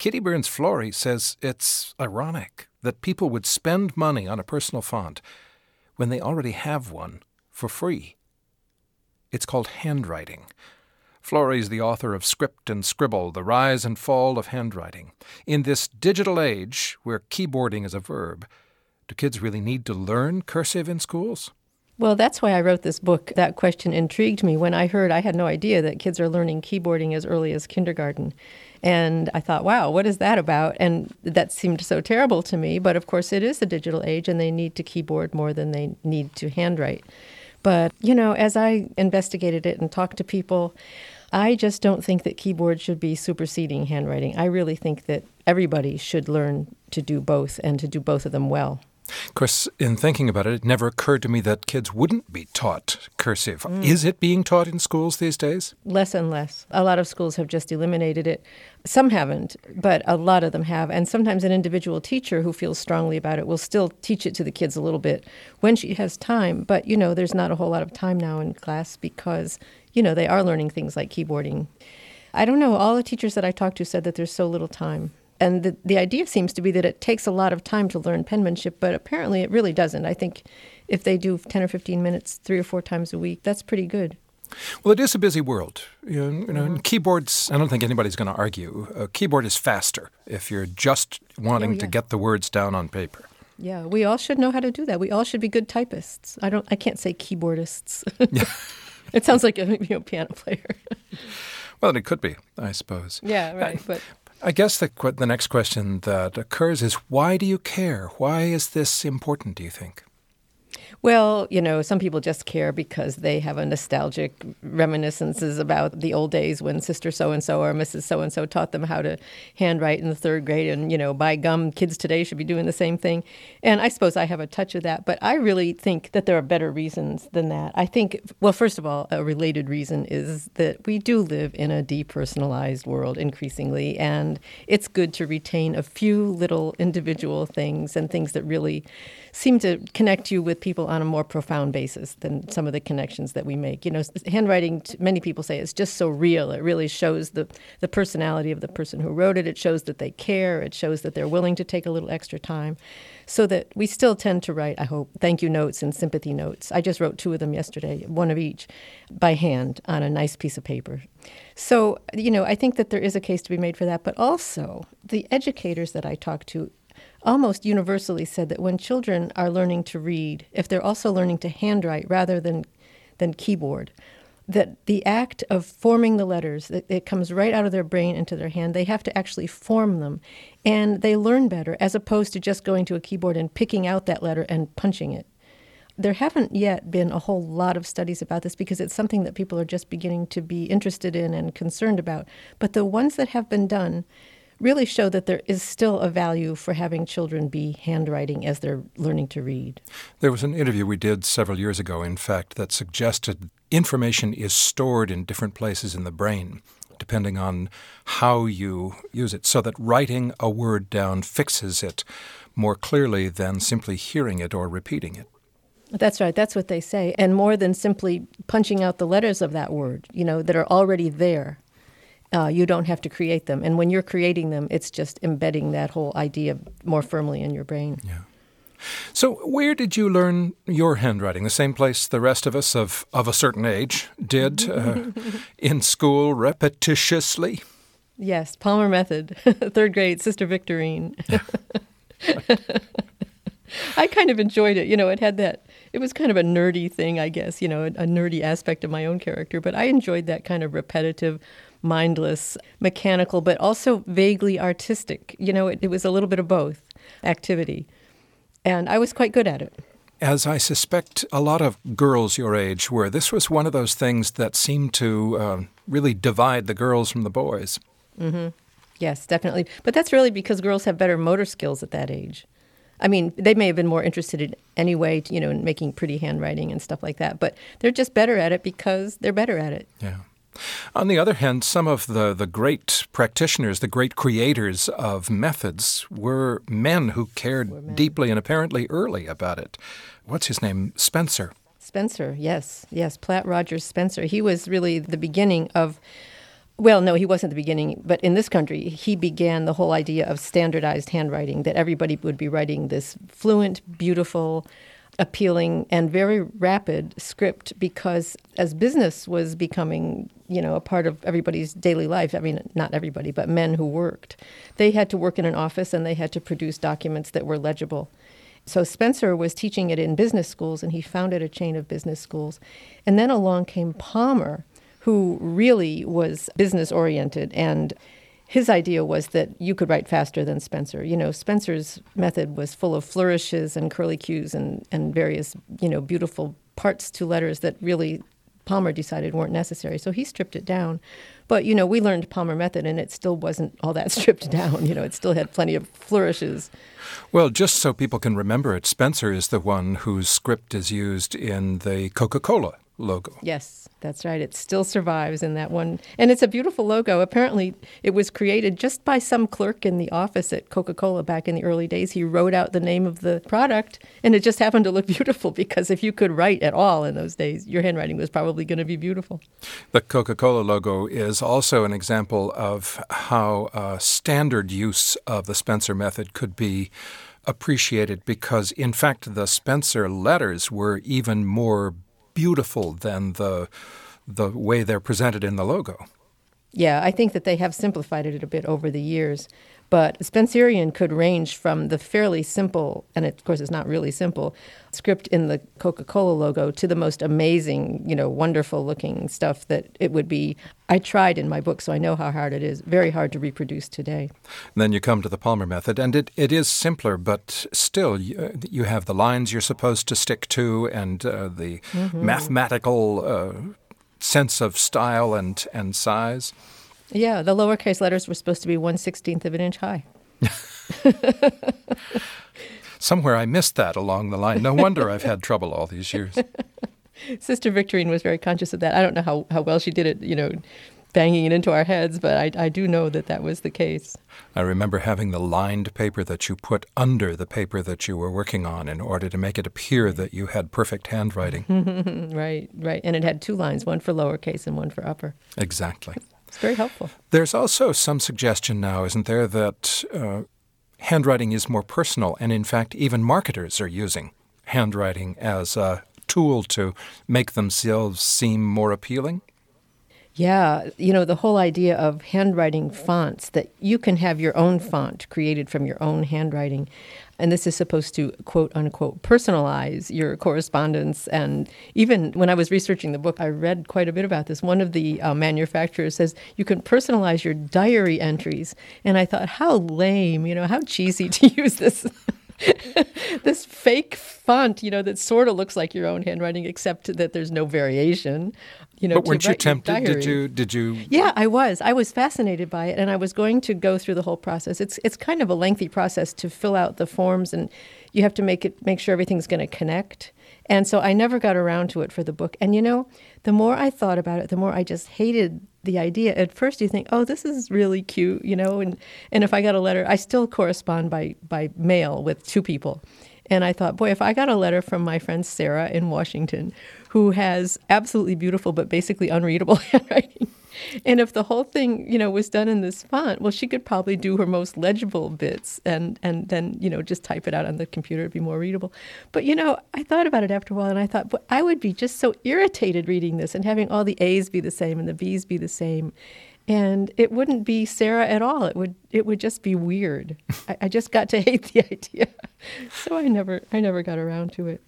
Kitty Burns-Flory says it's ironic that people would spend money on a personal font when they already have one for free. It's called handwriting. Flory is the author of Script and Scribble, The Rise and Fall of Handwriting. In this digital age where keyboarding is a verb, do kids really need to learn cursive in schools? Well, that's why I wrote this book. That question intrigued me. When I heard, I had no idea that kids are learning keyboarding as early as kindergarten. And I thought, wow, what is that about? And that seemed so terrible to me. But of course, it is the digital age, and they need to keyboard more than they need to handwrite. But, as I investigated it and talked to people, I just don't think that keyboard should be superseding handwriting. I really think that everybody should learn to do both and to do both of them well. Of course, in thinking about it, it never occurred to me that kids wouldn't be taught cursive. Is it being taught in schools these days? Less and less. A lot of schools have just eliminated it. Some haven't, but a lot of them have. And sometimes an individual teacher who feels strongly about it will still teach it to the kids a little bit when she has time. But, there's not a whole lot of time now in class because, they are learning things like keyboarding. I don't know. All the teachers that I talked to said that there's so little time. And the idea seems to be that it takes a lot of time to learn penmanship, but apparently it really doesn't. I think if they do 10 or 15 minutes 3 or 4 times a week, that's pretty good. Well, it is a busy world. Keyboards, I don't think anybody's going to argue. A keyboard is faster if you're just wanting to get the words down on paper. Yeah, we all should know how to do that. We all should be good typists. I can't say keyboardists. Yeah. It sounds like a piano player. Well, it could be, I suppose. Yeah, right. But I guess the next question that occurs is, why do you care? Why is this important, do you think? Well, some people just care because they have a nostalgic reminiscences about the old days when Sister so-and-so or Mrs. so-and-so taught them how to handwrite in the 3rd grade. And, by gum, kids today should be doing the same thing. And I suppose I have a touch of that. But I really think that there are better reasons than that. I think, well, first of all, a related reason is that we do live in a depersonalized world increasingly. And it's good to retain a few little individual things and things that really seem to connect you with people on a more profound basis than some of the connections that we make. Handwriting, many people say, is just so real. It really shows the personality of the person who wrote it. It shows that they care. It shows that they're willing to take a little extra time. So that we still tend to write, I hope, thank you notes and sympathy notes. I just wrote 2 of them yesterday, 1 of each, by hand on a nice piece of paper. So, I think that there is a case to be made for that. But also, the educators that I talk to almost universally said that when children are learning to read, if they're also learning to handwrite rather than keyboard, that the act of forming the letters, it comes right out of their brain into their hand. They have to actually form them, and they learn better as opposed to just going to a keyboard and picking out that letter and punching it. There haven't yet been a whole lot of studies about this because it's something that people are just beginning to be interested in and concerned about. But the ones that have been done really show that there is still a value for having children be handwriting as they're learning to read. There was an interview we did several years ago, in fact, that suggested information is stored in different places in the brain, depending on how you use it, so that writing a word down fixes it more clearly than simply hearing it or repeating it. That's right. That's what they say. And more than simply punching out the letters of that word, that are already there. You don't have to create them. And when you're creating them, it's just embedding that whole idea more firmly in your brain. Yeah. So where did you learn your handwriting? The same place the rest of us of a certain age did, in school, repetitiously? Yes, Palmer Method, 3rd grade, Sister Victorine. I kind of enjoyed it. It had that, it was kind of a nerdy thing, I guess, a nerdy aspect of my own character. But I enjoyed that kind of repetitive, mindless, mechanical, but also vaguely artistic. It was a little bit of both activity. And I was quite good at it. As I suspect a lot of girls your age were, this was one of those things that seemed to really divide the girls from the boys. Mm-hmm. Yes, definitely. But that's really because girls have better motor skills at that age. I mean, they may have been more interested in anyway, in making pretty handwriting and stuff like that, but they're just better at it because they're better at it. Yeah. On the other hand, some of the great practitioners, the great creators of methods were men who cared deeply and apparently early about it. What's his name? Spencer. Spencer, yes. Platt Rogers Spencer. He was really the beginning of Well, no, he wasn't at the beginning, but in this country, he began the whole idea of standardized handwriting, that everybody would be writing this fluent, beautiful, appealing, and very rapid script, because as business was becoming, a part of everybody's daily life, I mean, not everybody, but men who worked, they had to work in an office and they had to produce documents that were legible. So Spencer was teaching it in business schools, and he founded a chain of business schools. And then along came Palmer, who really was business-oriented, and his idea was that you could write faster than Spencer. Spencer's method was full of flourishes and curlicues and various, beautiful parts to letters that really Palmer decided weren't necessary. So he stripped it down. But, we learned Palmer method, and it still wasn't all that stripped down. It still had plenty of flourishes. Well, just so people can remember it, Spencer is the one whose script is used in the Coca-Cola logo. Yes, that's right. It still survives in that one. And it's a beautiful logo. Apparently, it was created just by some clerk in the office at Coca-Cola back in the early days. He wrote out the name of the product, and it just happened to look beautiful, because if you could write at all in those days, your handwriting was probably going to be beautiful. The Coca-Cola logo is also an example of how standard use of the Spencer method could be appreciated, because, in fact, the Spencer letters were even more beautiful than the way they're presented in the logo. Yeah, I think that they have simplified it a bit over the years. But Spencerian could range from the fairly simple, and of course it's not really simple, script in the Coca-Cola logo to the most amazing, wonderful-looking stuff that it would be. I tried in my book, so I know how hard it is. Very hard to reproduce today. And then you come to the Palmer method, and it is simpler, but still you have the lines you're supposed to stick to, and the mathematical sense of style and size. Yeah, the lowercase letters were supposed to be 1/16 of an inch high. Somewhere I missed that along the line. No wonder I've had trouble all these years. Sister Victorine was very conscious of that. I don't know how well she did it, banging it into our heads, but I do know that was the case. I remember having the lined paper that you put under the paper that you were working on in order to make it appear that you had perfect handwriting. Right. And it had two lines, one for lowercase and one for upper. Exactly. It's very helpful. There's also some suggestion now, isn't there, that handwriting is more personal, and in fact even marketers are using handwriting as a tool to make themselves seem more appealing? Yeah, the whole idea of handwriting fonts, that you can have your own font created from your own handwriting. And this is supposed to, quote unquote, personalize your correspondence. And even when I was researching the book, I read quite a bit about this. One of the manufacturers says you can personalize your diary entries. And I thought, how lame, how cheesy to use this. This fake font, that sort of looks like your own handwriting, except that there's no variation. But weren't you tempted? Did you? Yeah, I was. I was fascinated by it, and I was going to go through the whole process. It's kind of a lengthy process to fill out the forms, and you have to make sure everything's going to connect. And so I never got around to it for the book. And the more I thought about it, the more I just hated the idea. At first you think, oh, this is really cute, and if I got a letter, I still correspond by mail with two people. And I thought, boy, if I got a letter from my friend Sarah in Washington, who has absolutely beautiful but basically unreadable handwriting, and if the whole thing, was done in this font, well, she could probably do her most legible bits and then, just type it out on the computer. It'd be more readable. But, I thought about it after a while, and I thought, but I would be just so irritated reading this and having all the A's be the same and the B's be the same. And it wouldn't be Sarah at all. It would just be weird. I just got to hate the idea. So I never got around to it.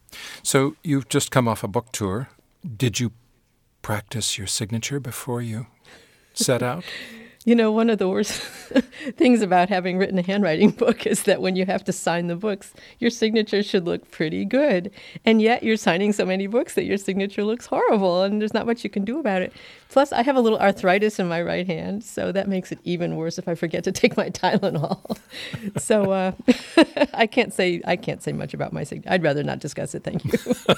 So you've just come off a book tour. Did you practice your signature before you set out? One of the worst things about having written a handwriting book is that when you have to sign the books, your signature should look pretty good. And yet you're signing so many books that your signature looks horrible, and there's not much you can do about it. Plus, I have a little arthritis in my right hand, so that makes it even worse if I forget to take my Tylenol. So I can't say much about my signature. I'd rather not discuss it, thank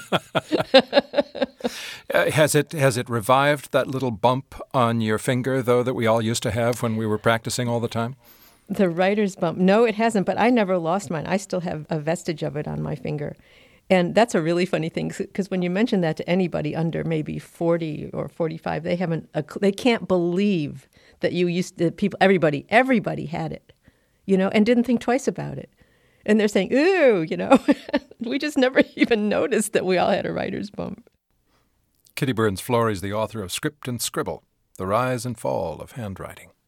you. Has it revived that little bump on your finger, though, that we all used to have when we were practicing all the time? The writer's bump. No, it hasn't, but I never lost mine. I still have a vestige of it on my finger. And that's a really funny thing, because when you mention that to anybody under maybe 40 or 45, they can't believe that everybody had it, and didn't think twice about it. And they're saying, ooh, we just never even noticed that we all had a writer's bump. Kitty Burns-Flory is the author of Script and Scribble, The Rise and Fall of Handwriting.